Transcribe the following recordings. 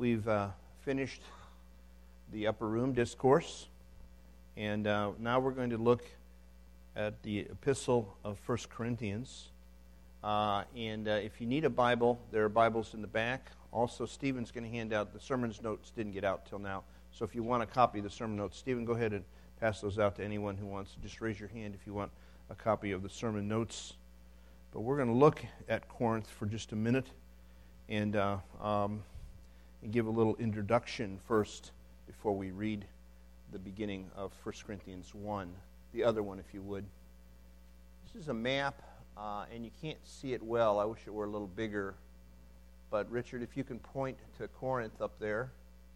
we've finished the upper room discourse, and now we're going to look at the epistle of 1 Corinthians. If you need a Bible, there are Bibles in the back. Also, Stephen's going to hand out the sermon notes. Didn't get out till now. So if you want a copy of the sermon notes, Stephen, go ahead and pass those out to anyone who wants. Just raise your hand if you want a copy of the sermon notes. But we're going to look at Corinth for just a minute and give a little introduction first before we read the beginning of 1 Corinthians 1, the other one, if you would. This is a map, and you can't see it well. I wish it were a little bigger. But, Richard, if you can point to Corinth up there.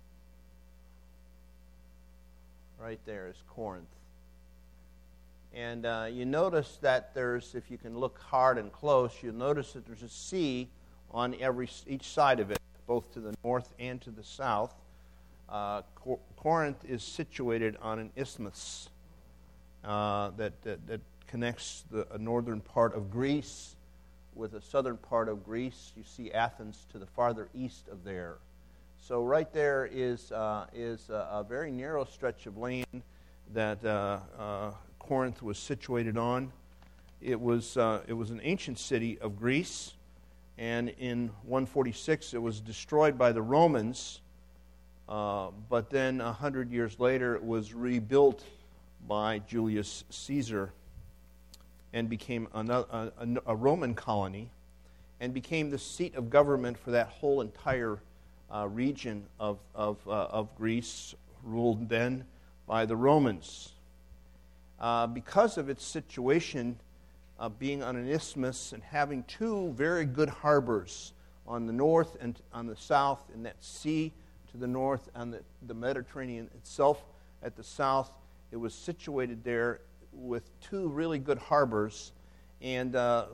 Right there is Corinth. And you notice that there's, if you can look hard and close, you'll notice that there's a sea on each side of it, both to the north and to the south. Corinth is situated on an isthmus that connects the northern part of Greece with the southern part of Greece. You see Athens to the farther east of there. So right there is a very narrow stretch of land that Corinth was situated on. It was an ancient city of Greece, and in 146 it was destroyed by the Romans. But then 100 years later it was rebuilt by Julius Caesar and became a Roman colony and became the seat of government for that whole entire region of Greece, ruled then by the Romans. Because of its situation, being on an isthmus and having two very good harbors on the north and on the south, in that sea to the north and the Mediterranean itself at the south, it was situated there with two really good harbors, and the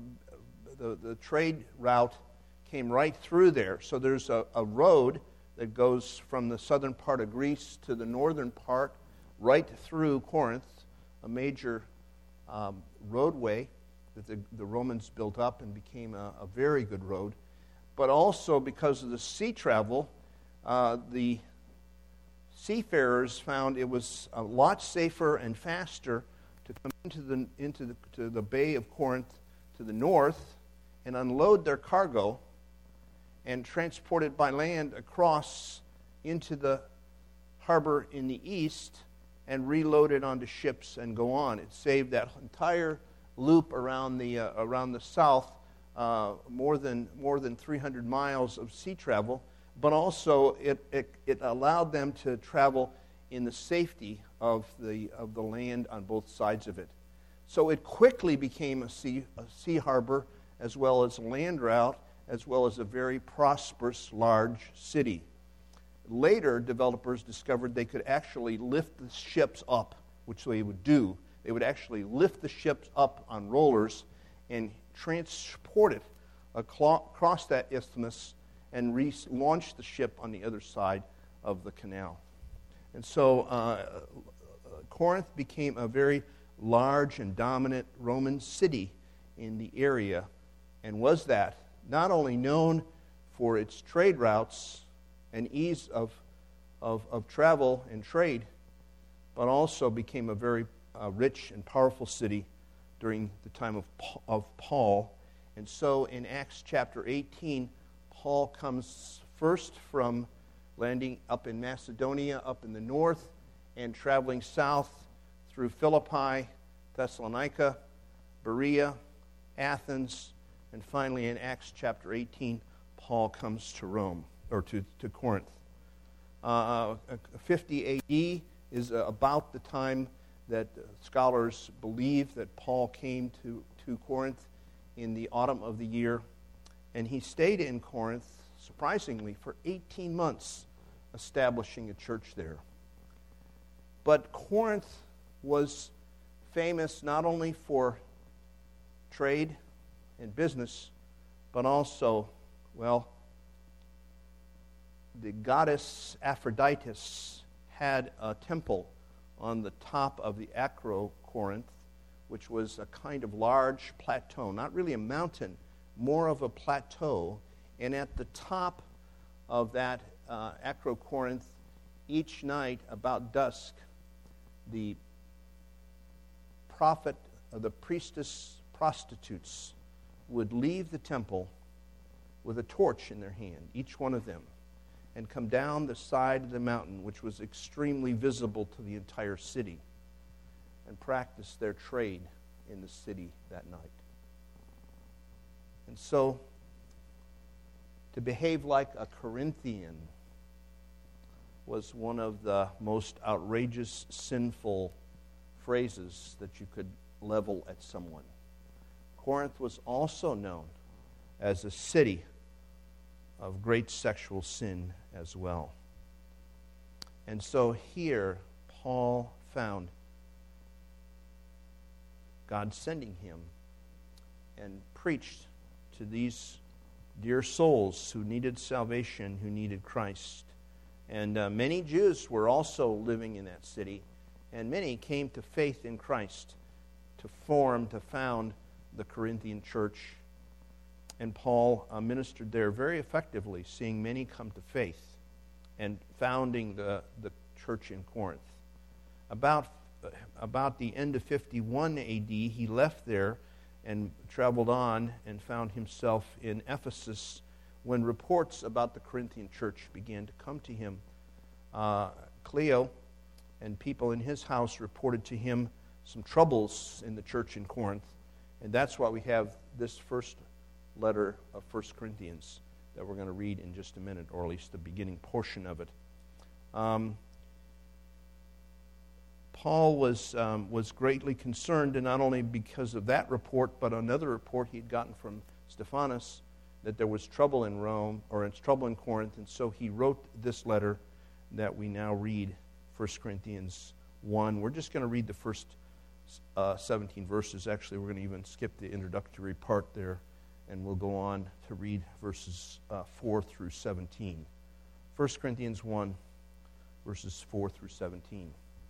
trade route came right through there. So there's a road that goes from the southern part of Greece to the northern part, right through Corinth, a major roadway that the Romans built up and became a very good road. But also because of the sea travel, the seafarers found it was a lot safer and faster to come into the Bay of Corinth to the north and unload their cargo and transport it by land across into the harbor in the east and reload it onto ships and go on. It saved that entire loop around the south, more than 300 miles of sea travel, but also it allowed them to travel in the safety of the land on both sides of it. So it quickly became a sea harbor as well as a land route, as well as a very prosperous, large city. Later, developers discovered they could actually lift the ships up, which they would do. They would actually lift the ships up on rollers and transport it across that isthmus and launch the ship on the other side of the canal. And so Corinth became a very large and dominant Roman city in the area, and was that not only known for its trade routes and ease of travel and trade, but also became a very rich and powerful city during the time of Paul. And so in Acts chapter 18, Paul comes first from landing up in Macedonia, up in the north, and traveling south through Philippi, Thessalonica, Berea, Athens, and finally in Acts chapter 18, Paul comes to Rome, or to Corinth. 50 AD is about the time that scholars believe that Paul came to Corinth in the autumn of the year. And he stayed in Corinth, surprisingly, for 18 months, establishing a church there. But Corinth was famous not only for trade and business, but also, well, the goddess Aphrodite had a temple on the top of the Acrocorinth, which was a kind of large plateau, not really a mountain, more of a plateau. And at the top of that Acrocorinth, each night about dusk, the prophet of the priestess prostitutes would leave the temple with a torch in their hand, each one of them, and come down the side of the mountain, which was extremely visible to the entire city, and practice their trade in the city that night. And so, to behave like a Corinthian was one of the most outrageous, sinful phrases that you could level at someone. Corinth was also known as a city of great sexual sin as well. And so here, Paul found God sending him and preached to these dear souls who needed salvation, who needed Christ. And many Jews were also living in that city, and many came to faith in Christ to found the Corinthian church. And Paul ministered there very effectively, seeing many come to faith and founding the church in Corinth. About the end of 51 A.D., he left there and traveled on and found himself in Ephesus when reports about the Corinthian church began to come to him. Cleo and people in his house reported to him some troubles in the church in Corinth, and that's why we have this first letter of 1 Corinthians that we're going to read in just a minute, or at least the beginning portion of it. Paul was greatly concerned, and not only because of that report, but another report he had gotten from Stephanas that there was trouble in Rome, or it's trouble in Corinth, and so he wrote this letter that we now read, 1 Corinthians 1. We're just going to read the first 17 verses. Actually, we're going to even skip the introductory part there, and we'll go on to read verses 4 through 17. 1 Corinthians 1, verses 4 through 17.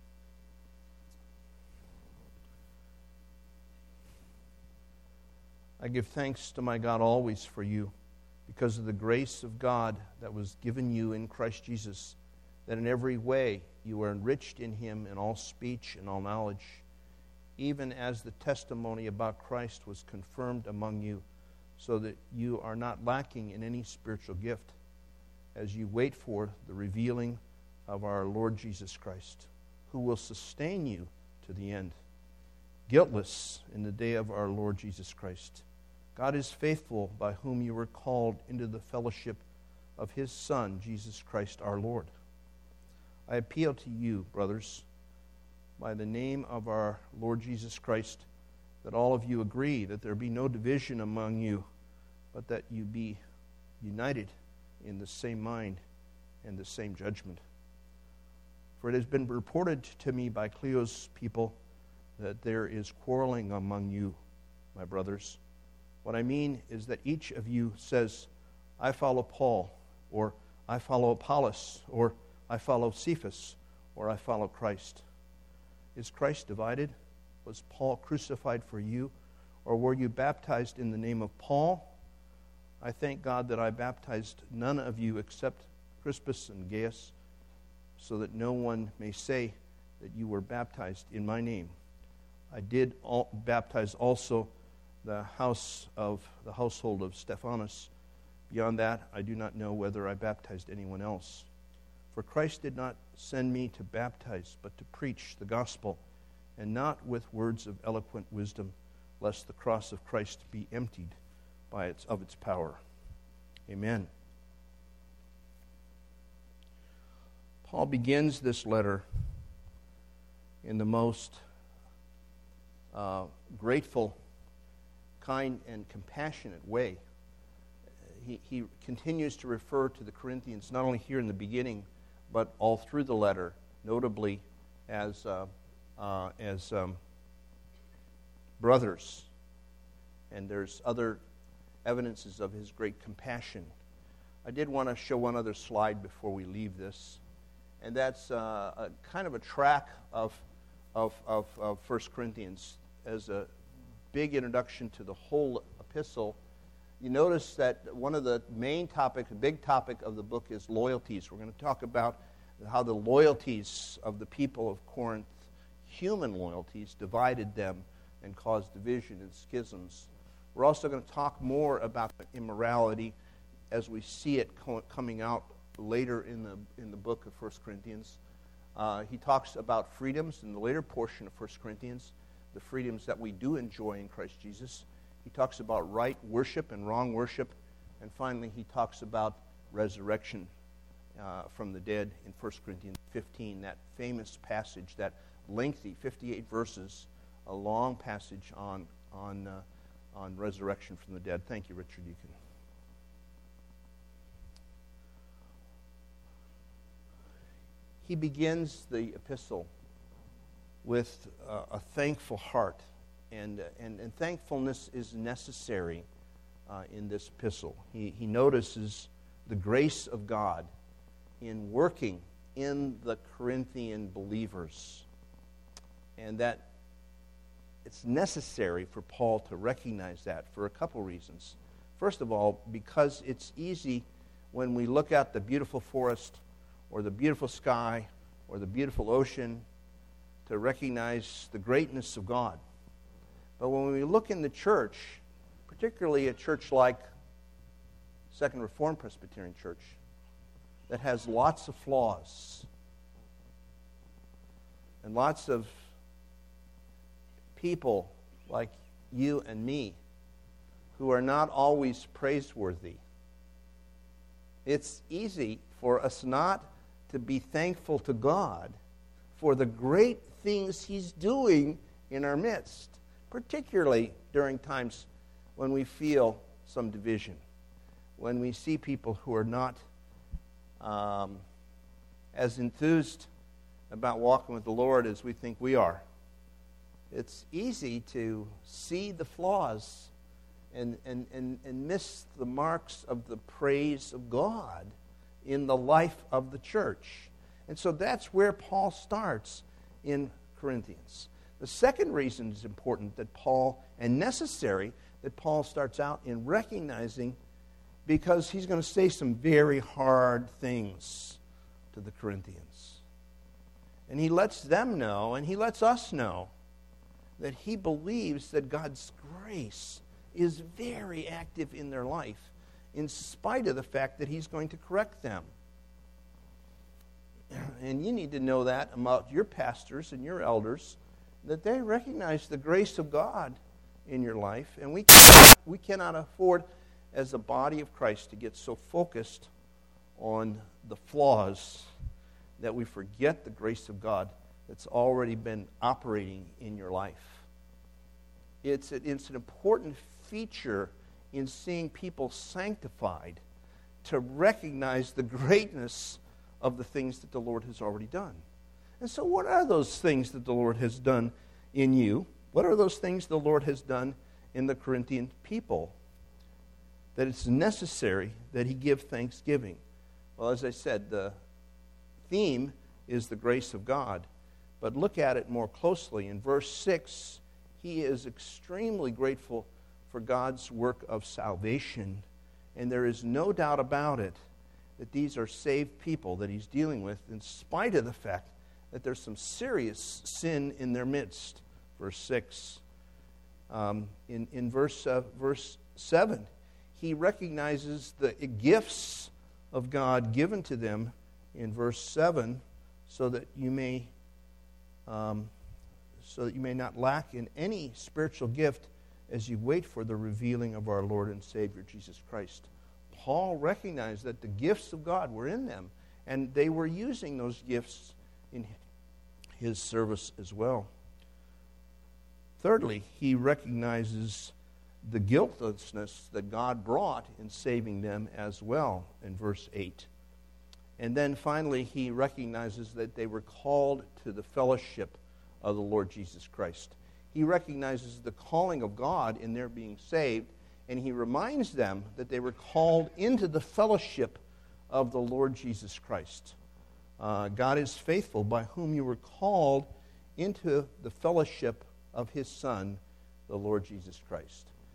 I give thanks to my God always for you, because of the grace of God that was given you in Christ Jesus, that in every way you are enriched in him in all speech and all knowledge, even as the testimony about Christ was confirmed among you, so that you are not lacking in any spiritual gift, as you wait for the revealing of our Lord Jesus Christ, who will sustain you to the end, guiltless in the day of our Lord Jesus Christ. God is faithful, by whom you were called into the fellowship of his Son, Jesus Christ our Lord. I appeal to you, brothers, by the name of our Lord Jesus Christ, that all of you agree, that there be no division among you, but that you be united in the same mind and the same judgment. For it has been reported to me by Cleo's people that there is quarreling among you, my brothers. What I mean is that each of you says, I follow Paul, or I follow Apollos, or I follow Cephas, or I follow Christ. Is Christ divided? Was Paul crucified for you? Or were you baptized in the name of Paul? I thank God that I baptized none of you except Crispus and Gaius, so that no one may say that you were baptized in my name. I did baptize also the household of Stephanas. Beyond that, I do not know whether I baptized anyone else. For Christ did not send me to baptize, but to preach the gospel, and not with words of eloquent wisdom, lest the cross of Christ be emptied of its power. Amen. Paul begins this letter in the most grateful, kind, and compassionate way. He continues to refer to the Corinthians, not only here in the beginning, but all through the letter, notably as brothers. And there's other evidences of his great compassion. I did want to show one other slide before we leave this, and that's a kind of a track of 1 Corinthians as a big introduction to the whole epistle. you notice that one of the main topics, a big topic of the book is loyalties. We're going to talk about how the loyalties of the people of Corinth, human loyalties, divided them and caused division and schisms. We're also going to talk more about immorality as we see it coming out later in the book of 1 Corinthians. He talks about freedoms in the later portion of 1 Corinthians, the freedoms that we do enjoy in Christ Jesus. He talks about right worship and wrong worship. And finally, he talks about resurrection from the dead in 1 Corinthians 15, that famous passage, that lengthy 58 verses, a long passage on resurrection from the dead. Thank you, Richard. You can. He begins the epistle with a thankful heart, and thankfulness is necessary in this epistle. He notices the grace of God in working in the Corinthian believers, and that it's necessary for Paul to recognize that for a couple reasons. First of all, because it's easy when we look at the beautiful forest or the beautiful sky or the beautiful ocean to recognize the greatness of God. But when we look in the church, particularly a church like Second Reformed Presbyterian Church, that has lots of flaws and lots of people like you and me who are not always praiseworthy, it's easy for us not to be thankful to God for the great things He's doing in our midst, particularly during times when we feel some division, when we see people who are not as enthused about walking with the Lord as we think we are. It's easy to see the flaws and miss the marks of the praise of God in the life of the church. And so that's where Paul starts in Corinthians. The second reason it's important that Paul, and necessary, that Paul starts out in recognizing, because he's going to say some very hard things to the Corinthians. And he lets them know, and he lets us know, that he believes that God's grace is very active in their life, in spite of the fact that he's going to correct them. And you need to know that about your pastors and your elders, that they recognize the grace of God in your life. And we cannot afford, as a body of Christ, to get so focused on the flaws that we forget the grace of God that's already been operating in your life. It's an important feature in seeing people sanctified to recognize the greatness of the things that the Lord has already done. And so what are those things that the Lord has done in you? What are those things the Lord has done in the Corinthian people? That it's necessary that he give thanksgiving. Well, as I said, the theme is the grace of God. But look at it more closely. In verse 6, he is extremely grateful for God's work of salvation. And there is no doubt about it that these are saved people that he's dealing with, in spite of the fact that there's some serious sin in their midst. Verse 6. In verse 7, he recognizes the gifts of God given to them in verse 7, so that you may not lack in any spiritual gift as you wait for the revealing of our Lord and Savior Jesus Christ. Paul recognized that the gifts of God were in them, and they were using those gifts in his service as well. Thirdly, he recognizes the guiltlessness that God brought in saving them as well in verse 8. And then finally, he recognizes that they were called to the fellowship of the Lord Jesus Christ. He recognizes the calling of God in their being saved, and he reminds them that they were called into the fellowship of the Lord Jesus Christ. God is faithful, by whom you were called into the fellowship of his Son, the Lord Jesus Christ.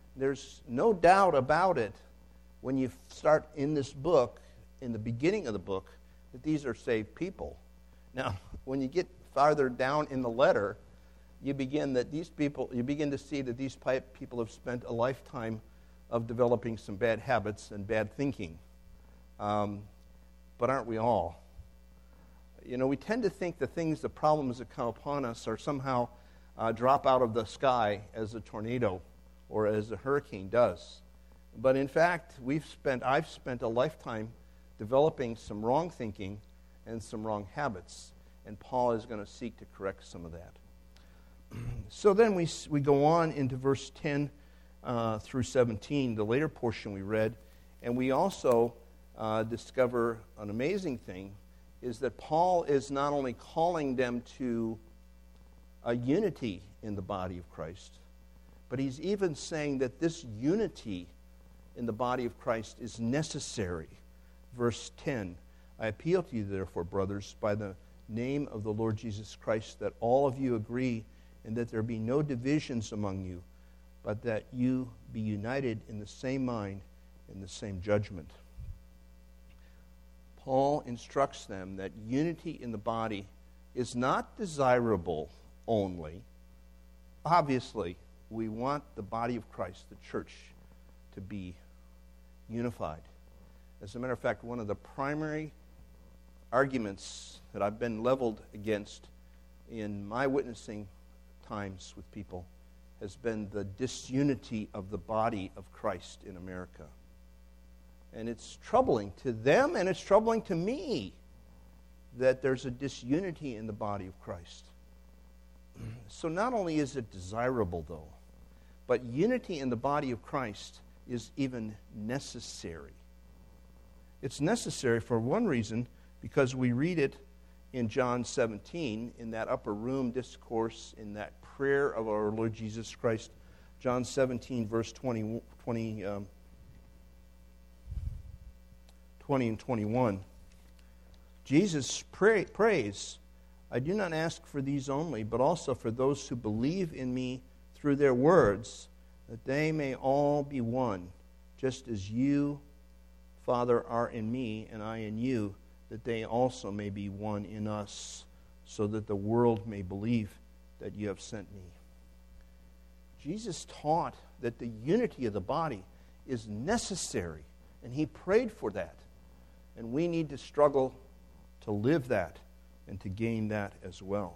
There's no doubt about it when you start in this book, in the beginning of the book, that these are saved people. Now, when you get farther down in the letter, you begin to see that these people have spent a lifetime of developing some bad habits and bad thinking. But aren't we all? You know, we tend to think the problems that come upon us are somehow drop out of the sky as a tornado or as a hurricane does. But in fact, I've spent a lifetime developing some wrong thinking and some wrong habits, and Paul is going to seek to correct some of that. So then we go on into verse 10 through 17, the later portion we read, and we also discover an amazing thing, is that Paul is not only calling them to a unity in the body of Christ, but he's even saying that this unity in the body of Christ is necessary. Verse 10, I appeal to you, therefore, brothers, by the name of the Lord Jesus Christ, that all of you agree and that there be no divisions among you, but that you be united in the same mind and the same judgment. Paul instructs them that unity in the body is not desirable only. Obviously, we want the body of Christ, the church, to be unified. As a matter of fact, one of the primary arguments that I've been leveled against in my witnessing times with people has been the disunity of the body of Christ in America. And it's troubling to them, and it's troubling to me that there's a disunity in the body of Christ. So not only is it desirable, though, but unity in the body of Christ is even necessary. It's necessary for one reason, because we read it in John 17, in that upper room discourse, in that prayer of our Lord Jesus Christ. John 17, verse 20 and 21. Jesus prays, I do not ask for these only, but also for those who believe in me through their words, that they may all be one, just as you, Father, are in me, and I in you, that they also may be one in us, so that the world may believe that you have sent me. Jesus taught that the unity of the body is necessary, and he prayed for that. And we need to struggle to live that and to gain that as well.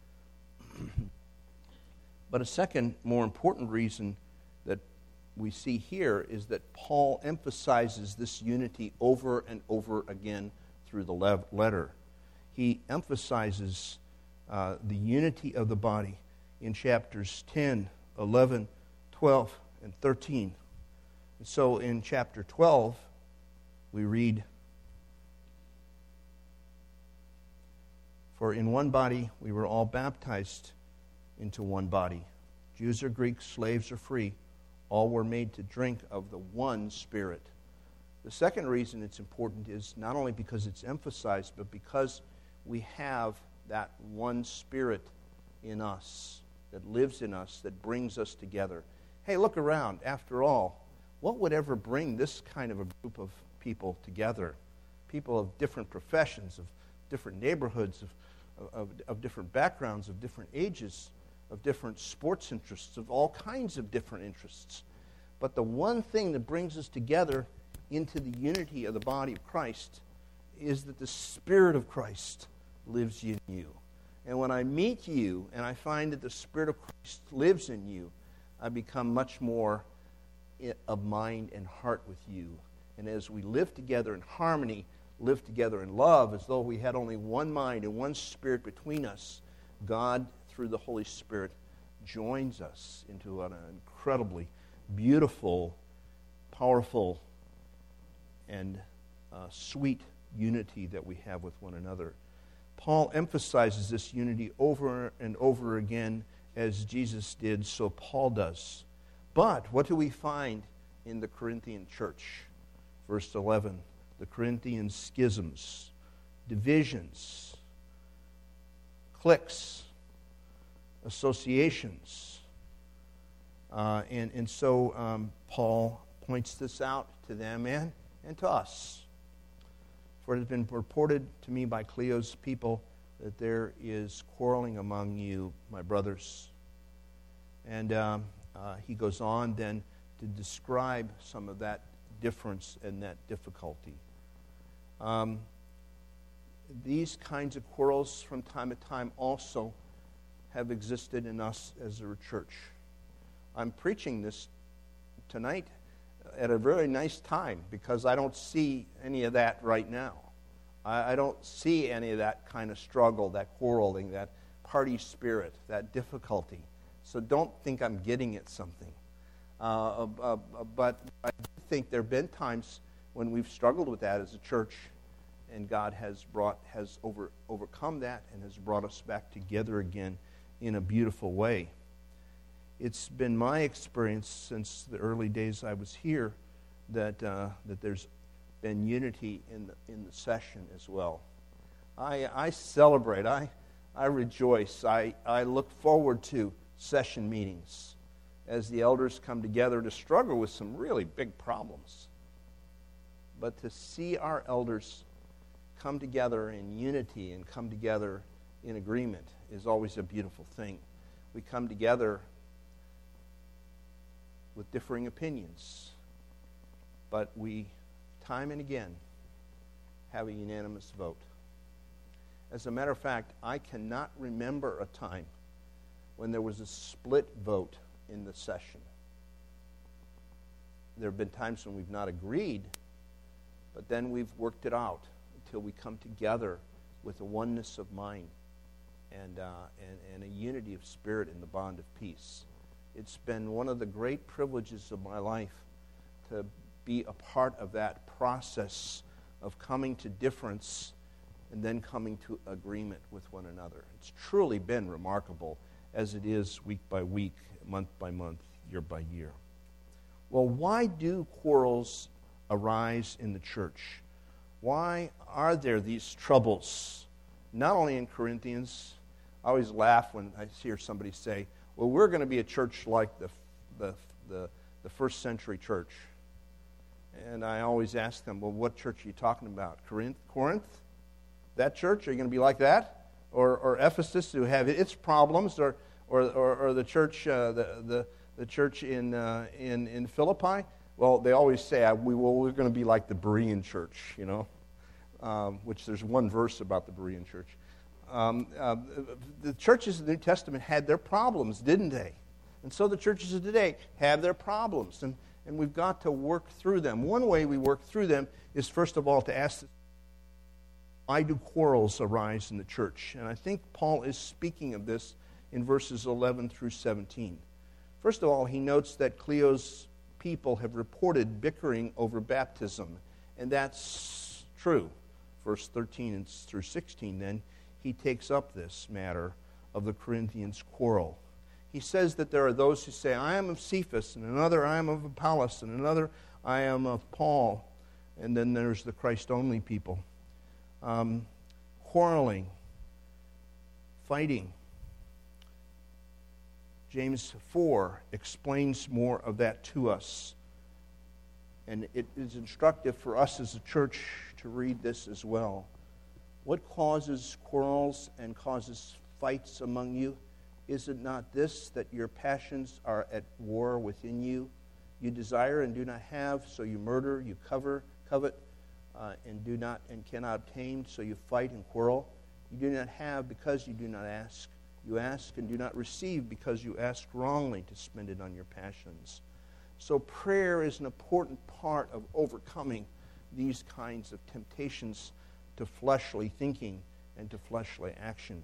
But a second, more important reason that we see here is that Paul emphasizes this unity over and over again through the letter. He emphasizes the unity of the body in chapters 10, 11, 12, and 13. And so in chapter 12, we read, for in one body we were all baptized into one body. Jews or Greeks, slaves or free, all were made to drink of the one Spirit. The second reason it's important is not only because it's emphasized, but because we have that one Spirit in us, that lives in us, that brings us together. Hey, look around. After all, what would ever bring this kind of a group of people together? People of different professions, of different neighborhoods, of different backgrounds, of different ages, of different sports interests, of all kinds of different interests. But the one thing that brings us together into the unity of the body of Christ is that the Spirit of Christ lives in you. And when I meet you and I find that the Spirit of Christ lives in you, I become much more of mind and heart with you. And as we live together in harmony, live together in love, as though we had only one mind and one Spirit between us, God, through the Holy Spirit, joins us into an incredibly beautiful, powerful, and sweet unity that we have with one another. Paul emphasizes this unity over and over again, as Jesus did, so Paul does. But what do we find in the Corinthian church? Verse 11, the Corinthian schisms, divisions, cliques, associations, And so Paul points this out to them and to us. For it has been reported to me by Cleo's people that there is quarreling among you, my brothers. And he goes on then to describe some of that difference and that difficulty. These kinds of quarrels from time to time also have existed in us as a church. I'm preaching this tonight at a very nice time because I don't see any of that right now. I don't see any of that kind of struggle, that quarreling, that party spirit, that difficulty. So don't think I'm getting at something. But I think there have been times when we've struggled with that as a church, and God has overcome that and has brought us back together again in a beautiful way. It's been my experience since the early days I was here that there's been unity in the session as well. I celebrate. I rejoice. I look forward to session meetings as the elders come together to struggle with some really big problems. But to see our elders come together in unity and come together in agreement is always a beautiful thing. We come together with differing opinions, but we, time and again, have a unanimous vote. As a matter of fact, I cannot remember a time when there was a split vote in the session. There have been times when we've not agreed, but then we've worked it out until we come together with a oneness of mind and a unity of spirit in the bond of peace. It's been one of the great privileges of my life to be a part of that process of coming to difference and then coming to agreement with one another. It's truly been remarkable, as it is week by week, month by month, year by year. Well, why do quarrels arise in the church? Why are there these troubles? Not only in Corinthians. I always laugh when I hear somebody say, well, we're going to be a church like the first century church. And I always ask them, well, what church are you talking about? Corinth? That church? Are you going to be like that? Or Ephesus, who have its problems? Or the church the church in Philippi? Well, they always say, we're going to be like the Berean church, which there's one verse about the Berean church. The churches of the New Testament had their problems, didn't they? And so the churches of today have their problems, and we've got to work through them. One way we work through them is, first of all, to ask, why do quarrels arise in the church? And I think Paul is speaking of this in verses 11 through 17. First of all, he notes that Cleo's people have reported bickering over baptism, and that's true. Verse 13 through 16, then, he takes up this matter of the Corinthians' quarrel. He says that there are those who say, I am of Cephas, and another, I am of Apollos, and another, I am of Paul. And then there's the Christ-only people. Quarreling, fighting. James 4 explains more of that to us. And it is instructive for us as a church to read this as well. What causes quarrels and causes fights among you? Is it not this, that your passions are at war within you? You desire and do not have, so you murder. You covet and cannot obtain, so you fight and quarrel. You do not have because you do not ask. You ask and do not receive because you ask wrongly to spend it on your passions. So prayer is an important part of overcoming these kinds of temptations to fleshly thinking and to fleshly action.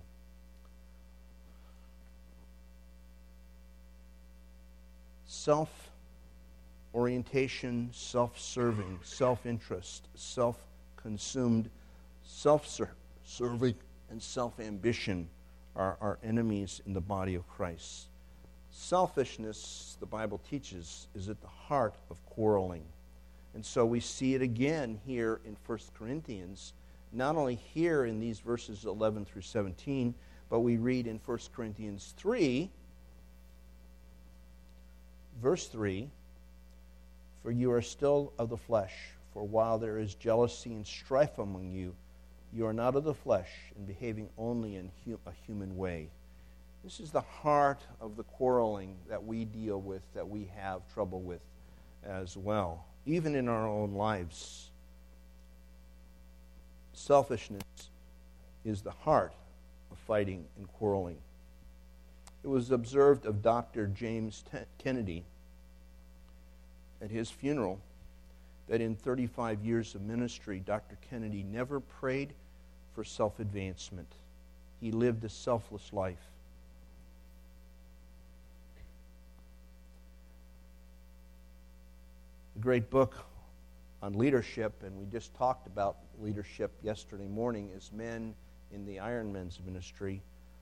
Self-orientation, self-serving, self-interest, self-consumed, self-serving, and self-ambition are our enemies in the body of Christ. Selfishness, the Bible teaches, is at the heart of quarreling. And so we see it again here in 1 Corinthians, not only here in these verses 11 through 17, but we read in 1 Corinthians 3, Verse 3, for you are still of the flesh, for while there is jealousy and strife among you, you are not of the flesh and behaving only in a human way. This is the heart of the quarreling that we deal with, that we have trouble with as well, even in our own lives. Selfishness is the heart of fighting and quarreling. It was observed of Dr. James Kennedy at his funeral that in 35 years of ministry, Dr. Kennedy never prayed for self-advancement. He lived a selfless life. A great book on leadership, and we just talked about leadership yesterday morning, is Men in the Iron Men's Ministry.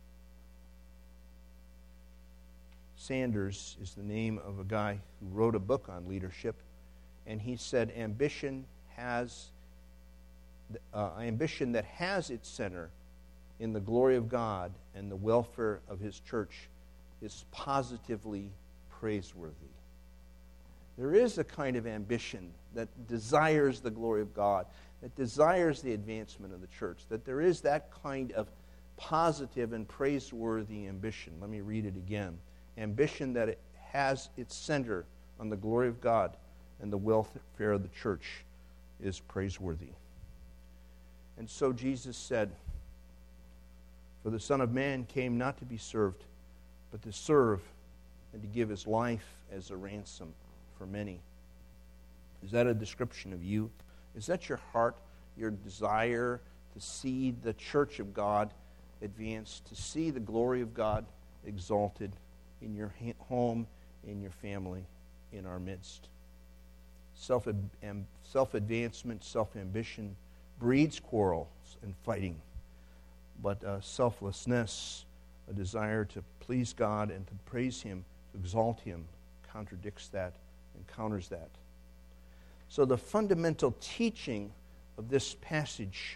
Sanders is the name of a guy who wrote a book on leadership, and he said ambition that has its center in the glory of God and the welfare of His church is positively praiseworthy. There is a kind of ambition that desires the glory of God, that desires the advancement of the church, that there is that kind of positive and praiseworthy ambition. Let me read it again. Ambition that it has its center on the glory of God and the welfare of the church is praiseworthy. And so Jesus said, for the Son of Man came not to be served, but to serve and to give His life as a ransom for many. Is that a description of you? Is that your heart, your desire to see the church of God advance, to see the glory of God exalted in your home, in your family, in our midst? Self-advancement, self-ambition breeds quarrels and fighting. But selflessness, a desire to please God and to praise Him, to exalt Him, contradicts that and counters that. So the fundamental teaching of this passage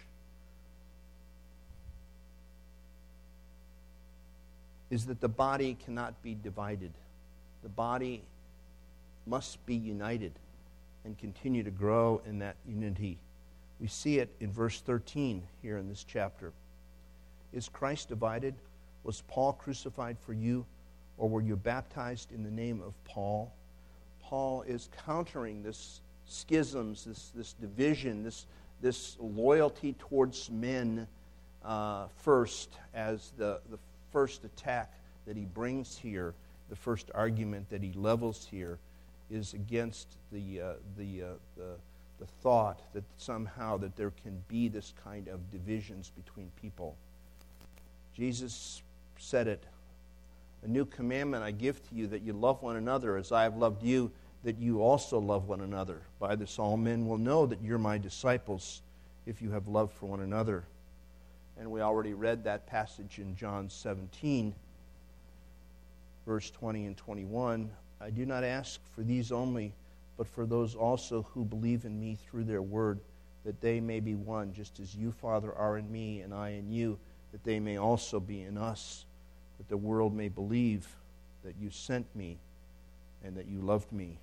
is that the body cannot be divided. The body must be united and continue to grow in that unity. We see it in verse 13 here in this chapter. Is Christ divided? Was Paul crucified for you? Or were you baptized in the name of Paul? Paul is countering this schisms, this division, this loyalty towards men first as the first attack that he brings here, the first argument that he levels here is against the thought that somehow that there can be this kind of divisions between people. Jesus said it, a new commandment I give to you, that you love one another as I have loved you, that you also love one another. By this all men will know that you're my disciples, if you have love for one another. And we already read that passage in John 17, verse 20 and 21. I do not ask for these only, but for those also who believe in me through their word, that they may be one, just as you, Father, are in me and I in you, that they may also be in us, that the world may believe that you sent me and that you loved me.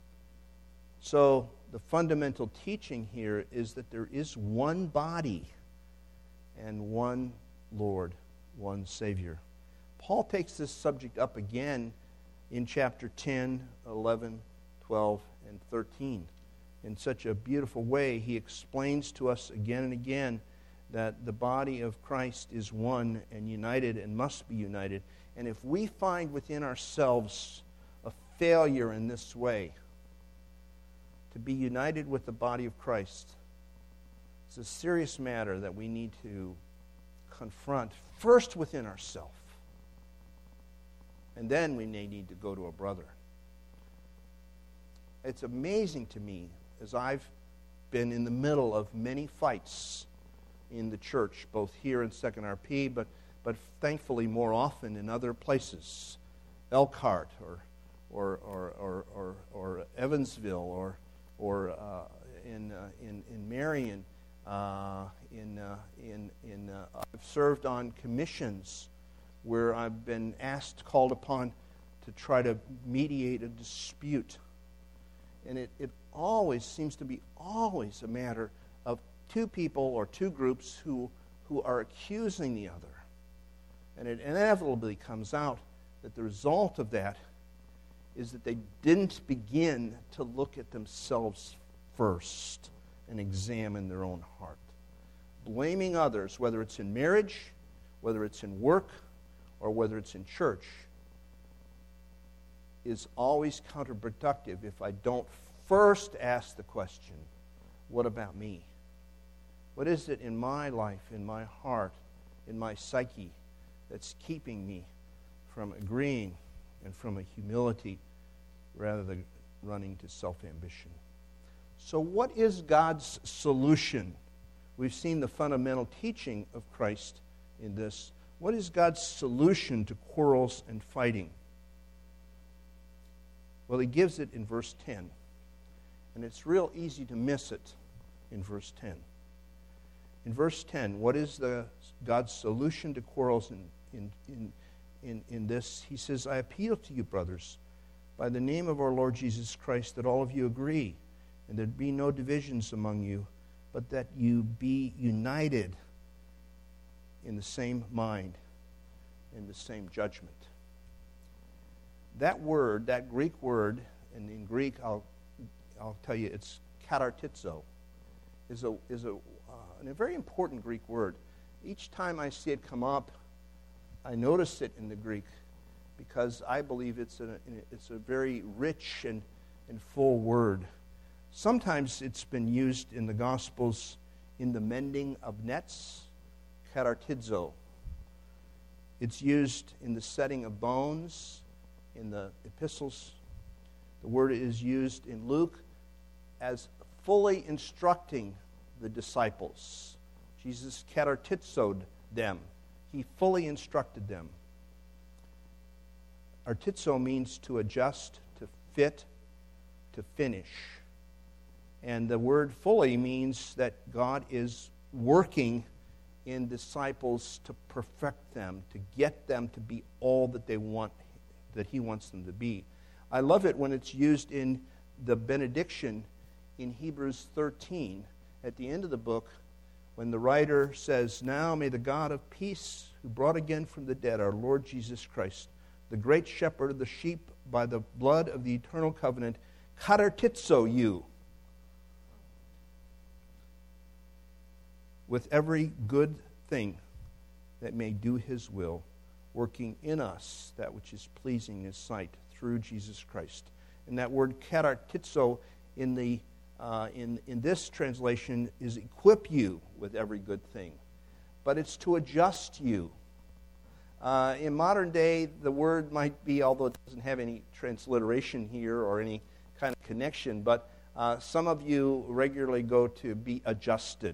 So the fundamental teaching here is that there is one body and one Lord, one Savior. Paul takes this subject up again in chapter 10, 11, 12, and 13. In such a beautiful way, he explains to us again and again that the body of Christ is one and united and must be united. And if we find within ourselves a failure in this way, to be united with the body of Christ, it's a serious matter that we need to confront first within ourselves. And then we may need to go to a brother. It's amazing to me, as I've been in the middle of many fights in the church, both here in 2nd RP, but thankfully more often in other places, Elkhart or Evansville or in Marion. I've served on commissions where I've been called upon to try to mediate a dispute. And it always seems to be always a matter of two people or two groups who are accusing the other. And it inevitably comes out that the result of that is that they didn't begin to look at themselves first and examine their own heart. Blaming others, whether it's in marriage, whether it's in work, or whether it's in church, is always counterproductive if I don't first ask the question, what about me? What is it in my life, in my heart, in my psyche that's keeping me from agreeing and from a humility rather than running to self-ambition? So what is God's solution? We've seen the fundamental teaching of Christ in this. What is God's solution to quarrels and fighting? Well, he gives it in verse 10. And it's real easy to miss it in verse 10. In verse 10, what is God's solution to quarrels in this? He says, I appeal to you, brothers, by the name of our Lord Jesus Christ, that all of you agree, and there be no divisions among you, but that you be united in the same mind, in the same judgment. That word, that Greek word, and in Greek, I'll tell you, it's katartizo, is a very important Greek word. Each time I see it come up, I notice it in the Greek because I believe it's a very rich and full word. Sometimes it's been used in the Gospels in the mending of nets, katartizo. It's used in the setting of bones in the epistles. The word is used in Luke as fully instructing the disciples. Jesus katartizoed them. He fully instructed them. Artizo means to adjust, to fit, to finish. And the word fully means that God is working in disciples to perfect them, to get them to be all that they want, that he wants them to be. I love it when it's used in the benediction in Hebrews 13 at the end of the book, when the writer says, now may the God of peace, who brought again from the dead our Lord Jesus Christ, the great shepherd of the sheep by the blood of the eternal covenant, katartizo you with every good thing that may do his will, working in us that which is pleasing in his sight through Jesus Christ. And that word katartizo in this translation is equip you with every good thing. But it's to adjust you. In modern day, the word might be, although it doesn't have any transliteration here or any kind of connection, but some of you regularly go to be adjusted.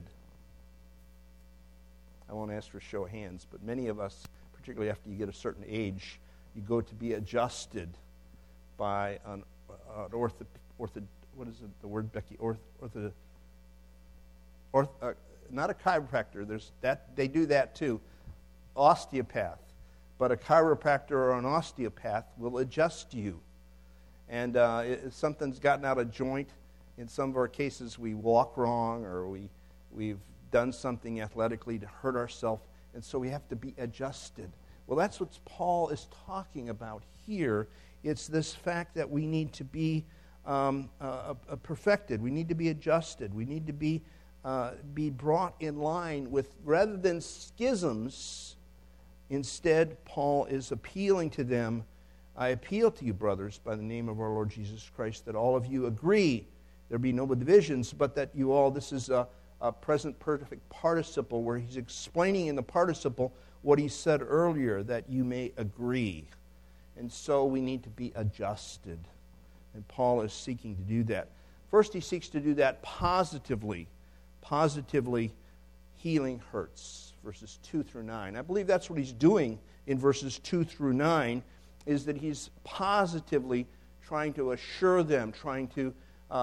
I won't ask for a show of hands, but many of us, particularly after you get a certain age, you go to be adjusted by an what is it, the word, Becky? Not a chiropractor. There's that, they do that too. Osteopath. But a chiropractor or an osteopath will adjust you. And if something's gotten out of joint, in some of our cases we walk wrong or we've done something athletically to hurt ourselves, and so we have to be adjusted. Well, that's what Paul is talking about here. It's this fact that we need to be perfected. We need to be adjusted. We need to be brought in line with, rather than schisms. Instead, Paul is appealing to them. I appeal to you, brothers, by the name of our Lord Jesus Christ, that all of you agree. There be no divisions, but that you all, this is a present perfect participle where he's explaining in the participle what he said earlier, that you may agree. And so we need to be adjusted. And Paul is seeking to do that. First, he seeks to do that positively healing hurts, verses 2 through 9. I believe that's what he's doing in verses 2 through 9, is that he's positively trying to assure them, trying to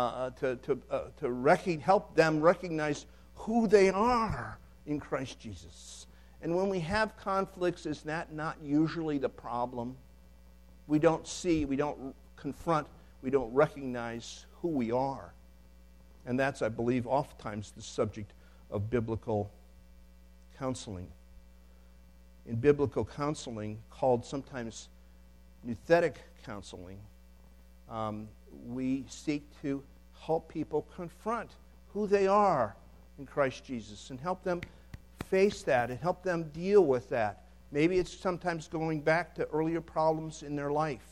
help them recognize who they are in Christ Jesus. And when we have conflicts, is that not usually the problem? we don't see, we don't confront, we don't recognize who we are. And that's, I believe, oftentimes the subject of biblical counseling. In biblical counseling, called sometimes nouthetic counseling, we seek to help people confront who they are in Christ Jesus and help them face that and help them deal with that. Maybe it's sometimes going back to earlier problems in their life.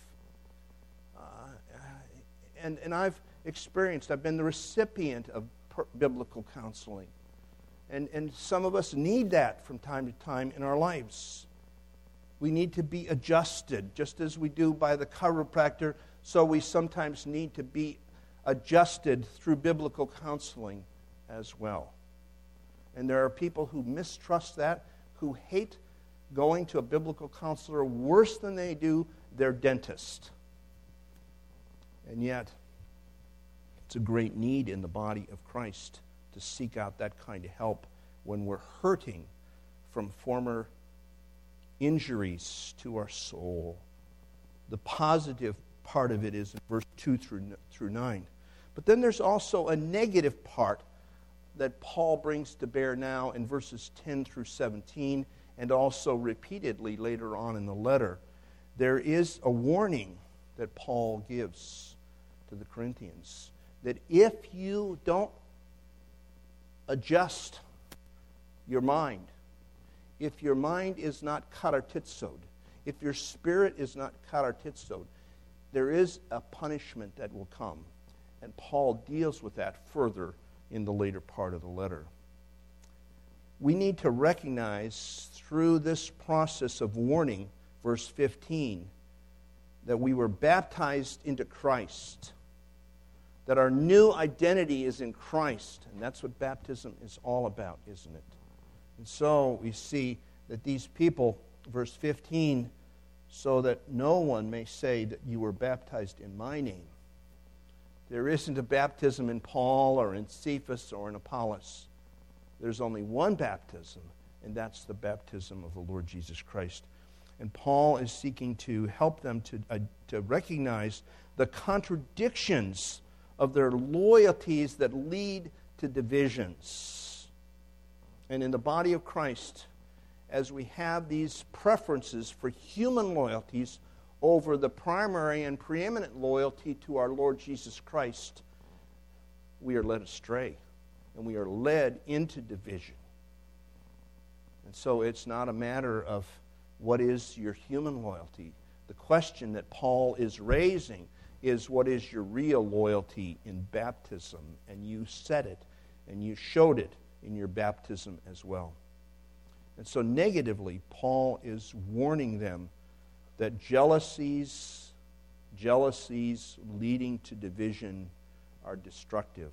And I've been the recipient of biblical counseling. And some of us need that from time to time in our lives. We need to be adjusted, just as we do by the chiropractor, so we sometimes need to be adjusted through biblical counseling as well. And there are people who mistrust that, who hate going to a biblical counselor worse than they do their dentist. And yet, it's a great need in the body of Christ to seek out that kind of help when we're hurting from former injuries to our soul. The positive part of it is in verse 2 through 9. But then there's also a negative part that Paul brings to bear now in verses 10 through 17 and also repeatedly later on in the letter. There is a warning that Paul gives to the Corinthians that if you don't adjust your mind, if your mind is not katartizoed, if your spirit is not katartizoed, there is a punishment that will come. And Paul deals with that further in the later part of the letter. We need to recognize through this process of warning, verse 15, that we were baptized into Christ, that our new identity is in Christ, and that's what baptism is all about, isn't it? And so we see that these people, verse 15, so that no one may say that you were baptized in my name. There isn't a baptism in Paul or in Cephas or in Apollos. There's only one baptism, and that's the baptism of the Lord Jesus Christ. And Paul is seeking to help them to recognize the contradictions of their loyalties that lead to divisions. And in the body of Christ, as we have these preferences for human loyalties over the primary and preeminent loyalty to our Lord Jesus Christ, we are led astray, and we are led into division. And so it's not a matter of what is your human loyalty. The question that Paul is raising is, what is your real loyalty in baptism? And you said it, and you showed it in your baptism as well. And so negatively, Paul is warning them that jealousies leading to division are destructive.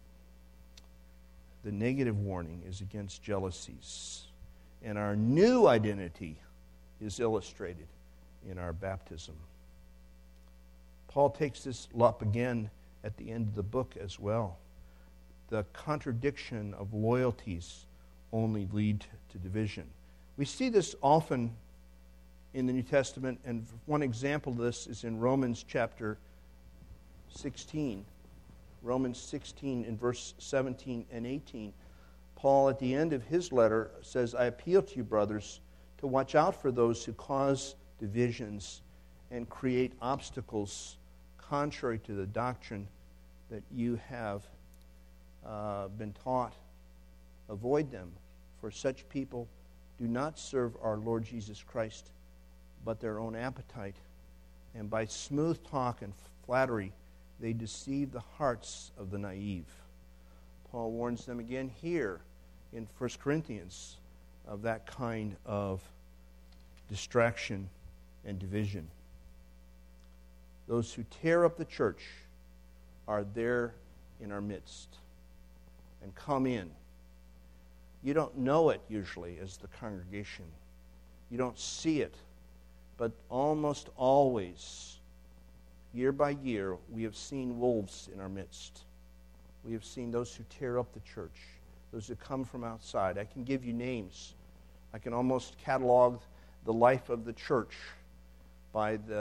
The negative warning is against jealousies. And our new identity is illustrated in our baptism. Paul takes this up again at the end of the book as well. The contradiction of loyalties only lead to division. We see this often in the New Testament, and one example of this is in Romans chapter 16. Romans 16 in verse 17 and 18. Paul, at the end of his letter, says, I appeal to you, brothers, to watch out for those who cause divisions and create obstacles contrary to the doctrine that you have been taught. Avoid them, for such people do not serve our Lord Jesus Christ, but their own appetite. And by smooth talk and flattery, they deceive the hearts of the naive. Paul warns them again here in 1 Corinthians of that kind of distraction and division. Those who tear up the church are there in our midst and come in. You don't know it usually as the congregation. You don't see it. But almost always, year by year, we have seen wolves in our midst. We have seen those who tear up the church, those who come from outside. I can give you names. I can almost catalog the life of the church by the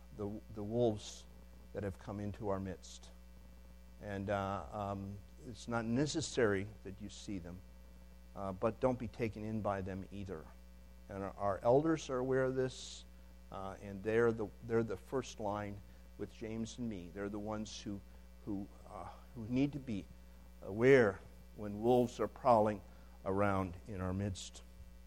the wolves that have come into our midst. And it's not necessary that you see them, but don't be taken in by them either. And our elders are aware of this, and they're the first line with James and me. They're the ones who need to be aware when wolves are prowling around in our midst.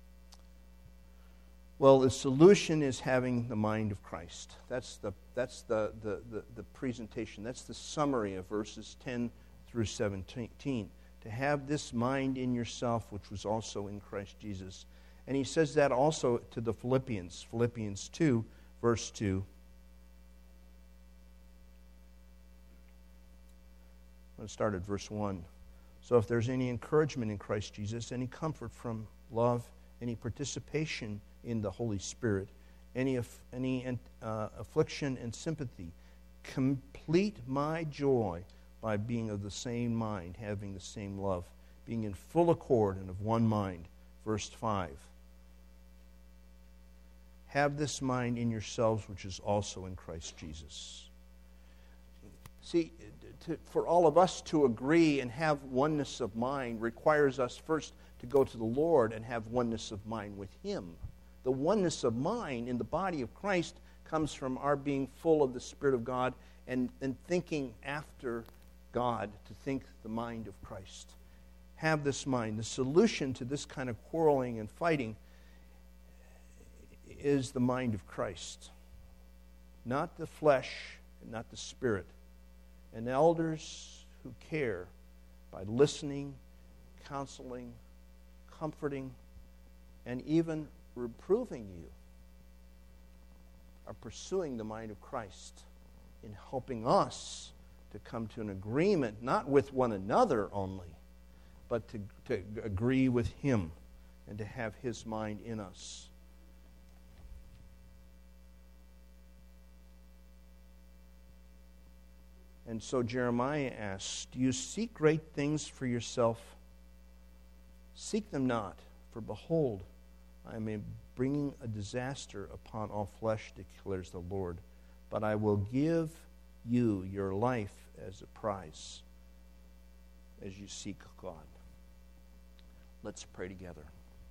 Well, the solution is having the mind of Christ. That's the presentation. That's the summary of verses 10 through 17. To have this mind in yourself, which was also in Christ Jesus. And he says that also to the Philippians. Philippians 2, verse 2. Let's start at verse 1. So if there's any encouragement in Christ Jesus, any comfort from love, any participation in the Holy Spirit, any affliction and sympathy, complete my joy by being of the same mind, having the same love, being in full accord and of one mind. Verse 5. Have this mind in yourselves, which is also in Christ Jesus. See, for all of us to agree and have oneness of mind requires us first to go to the Lord and have oneness of mind with Him. The oneness of mind in the body of Christ comes from our being full of the Spirit of God and thinking after God, to think the mind of Christ. Have this mind. The solution to this kind of quarreling and fighting is the mind of Christ. Not the flesh and not the spirit. And elders who care by listening, counseling, comforting, and even reproving you are pursuing the mind of Christ in helping us to come to an agreement, not with one another only, but to agree with Him and to have His mind in us. And so Jeremiah asks, do you seek great things for yourself? Seek them not, for behold, I am bringing a disaster upon all flesh, declares the Lord. But I will give you your life as a prize as you seek God. Let's pray together.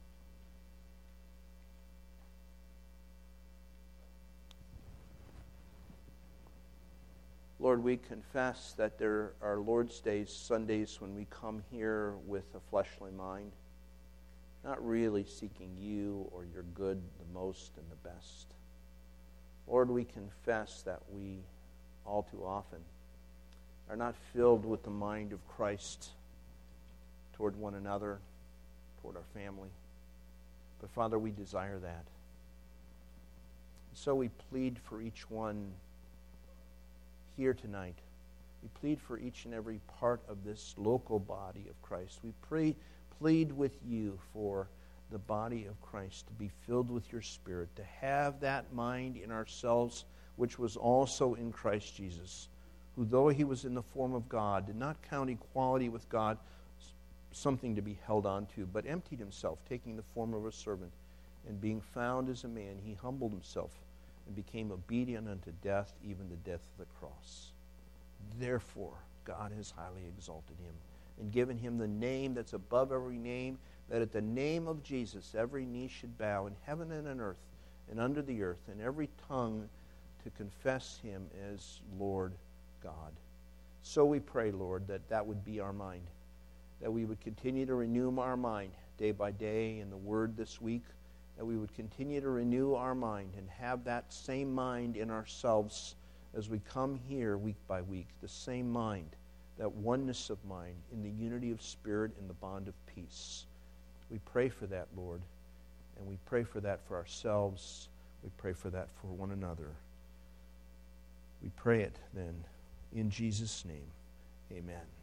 Lord, we confess that there are Lord's Days, Sundays, when we come here with a fleshly mind, not really seeking you or your good the most and the best. Lord, we confess that we all too often are not filled with the mind of Christ toward one another, toward our family. But Father, we desire that. So we plead for each one here tonight. We plead for each and every part of this local body of Christ. We plead with you for the body of Christ to be filled with your Spirit, to have that mind in ourselves which was also in Christ Jesus, who though he was in the form of God, did not count equality with God something to be held on to, but emptied himself, taking the form of a servant, and being found as a man, he humbled himself and became obedient unto death, even the death of the cross. Therefore, God has highly exalted him and given him the name that's above every name, that at the name of Jesus every knee should bow in heaven and on earth and under the earth, and every tongue to confess him as Lord God. So we pray, Lord, that would be our mind, that we would continue to renew our mind day by day in the Word this week, that we would continue to renew our mind and have that same mind in ourselves as we come here week by week, the same mind, that oneness of mind in the unity of spirit in the bond of peace. We pray for that, Lord, and we pray for that for ourselves. We pray for that for one another. We pray it then in Jesus' name. Amen.